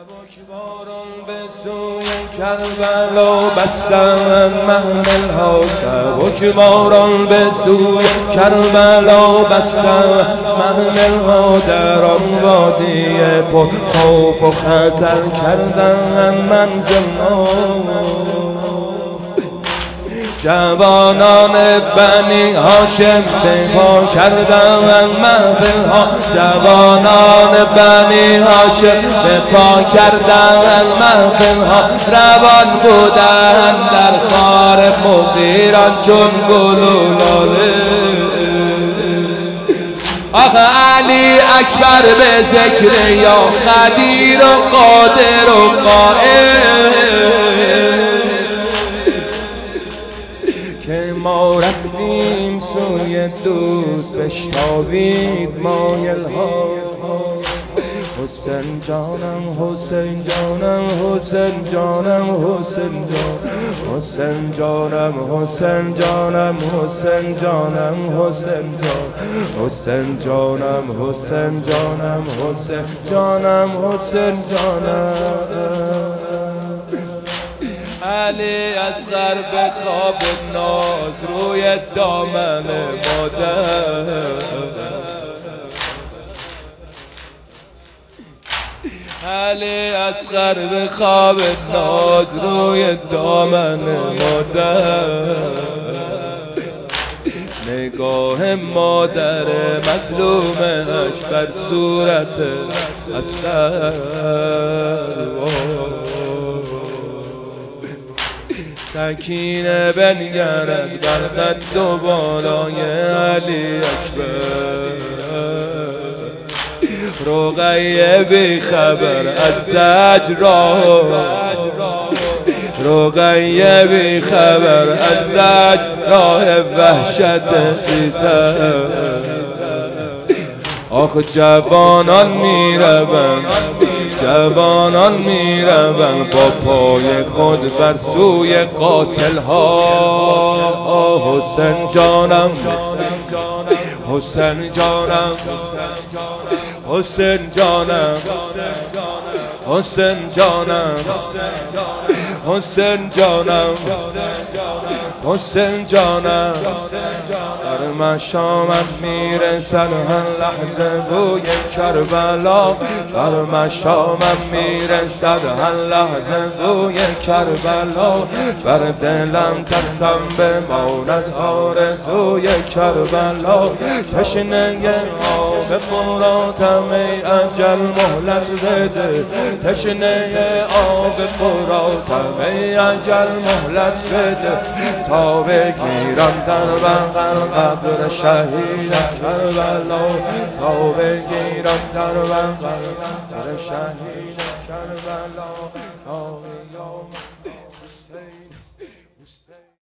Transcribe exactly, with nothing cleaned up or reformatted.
سبکباران به سوی کربلا بستند محمل ها، سبکباران به سوی کربلا بستند محمل ها، در آن وادی پر خوف و خطر کردند منزل ها. جوانان بنی هاشم به پا کردند محفل ها، جوانان بنی هاشم به پا کردند محفل ها، روان بودند در خار مغیران چون گل و لاله. آخه علی اکبر به ذکر یا قدیر و قادر و قائل که ما رفتیم سوی دوست بشتابید مایل ها. حسین جانم حسین جانم حسین جانم حسین جانم حسین جانم حسین جانم حسین جانم حسین جانم حسین جانم حسین جانم حسین جانم حسین جانم. علی اصغر به خواب ناز روی دامن مادر، علی اصغر به خواب ناز روی دامن مادر، نگاه مادر مظلومش بر صورت اصغر. سکینه بنگرد بر قد و بالای علی اکبر، رقیه بی خبر از زجر راه، رقیه بی خبر از زجر راه وحشت خیزد. آخ جوانان می روند، جوانان می روند با پای خود بر سوی قاتل ها. حسین جانم حسین جانم حسین جانم حسین جانم حسین جانم حسین جانم. در مشامت میرسد هر لحظه بوی کربلا، در مشامت میرسد هر لحظه بوی کربلا، بر دلم ترسم بماند آرزوی کربلا. تشنه آب فراتم ای اجل مهلت بده، تشنه آب فراتم ای اجل مهلت بده، تا بگیرم در بغل قبر شهید کربلا، تا بگیرم در بغل قبر شهید کربلا.